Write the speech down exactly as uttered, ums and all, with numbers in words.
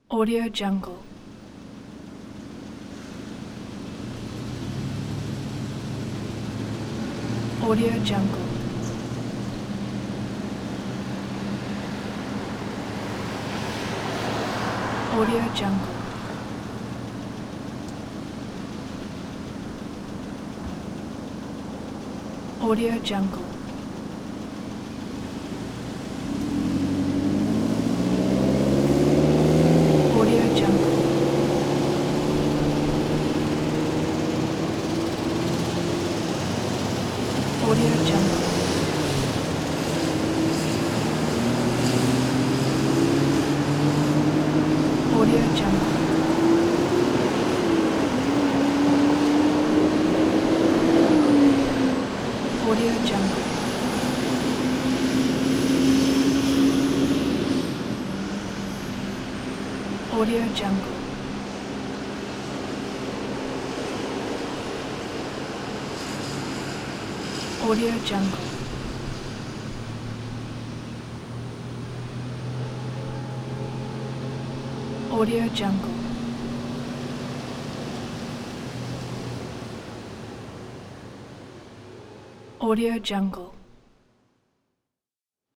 Audio Jungle. Audio Jungle. Audio Jungle. Audio Jungle. Audio Jungle. Audio Jungle. Audio Jungle. Audio Jungle. Audio Jungle. Audio Jungle. Audio Jungle. Audio Jungle.